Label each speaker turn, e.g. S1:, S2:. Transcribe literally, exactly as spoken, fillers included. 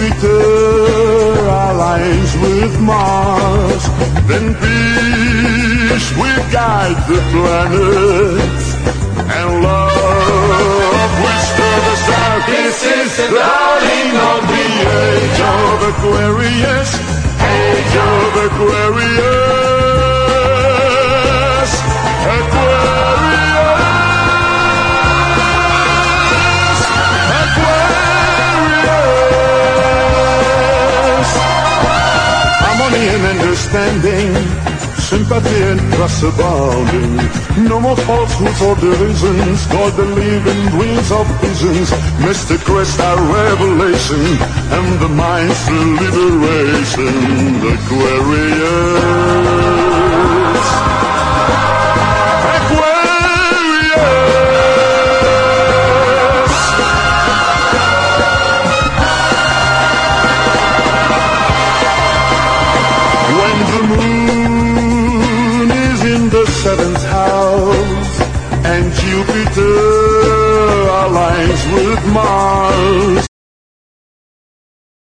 S1: Jupiter aligns with Mars, then peace will guide the planets, and love will stir the stars. This is the dawning of the age of Aquarius, age of Aquarius, Aquarius, Aquarius. Harmony and understanding, sympathy and trust abounding. No more falsehoods or derisions, God the living dreams of visions. Mister Christ our revelation, and the mind's liberation. Aquarius, Aquarius. When the moon the seventh house, and Jupiter aligns with Mars,